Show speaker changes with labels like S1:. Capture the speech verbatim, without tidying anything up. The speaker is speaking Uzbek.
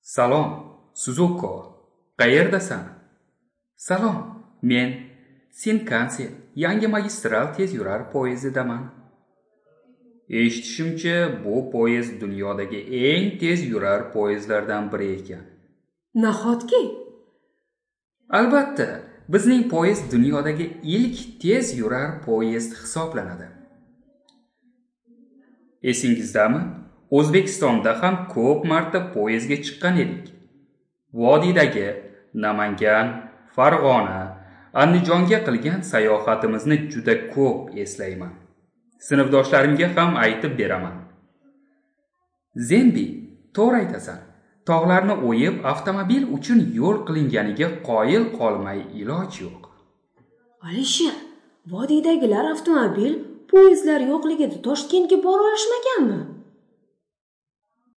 S1: Salom, Suzuko. Qayerdasan? Salom, men Shinkansen, yangi magistral tezyurar poyezdidaman. Eshitishimcha, bu poyezd dunyodagi eng tez yurar poyezdlardan biri ekan.
S2: Nahotki?
S1: Albatta, bizning poyezd dunyodagi ilk tez yurar poyezd hisoblanadi. Esingizdami? O'zbekistonda ham ko'p marta poyezdga chiqqan edik. Vodiydagi Namangan, Farg'ona, Andijonga qilgan sayohatimizni juda ko'p eslayman. Sinfdoshlarimga ham aytib beraman. Zenbi, to'g'ri aytasan. Tog'larni o'yib avtomobil uchun yo'l qilinganiga qoyil qolmay iloj yo'q.
S2: Alisher, vodiydagilar avtomobil, poyezdlar yo'qligida Toshkentga bora olishmaganmi?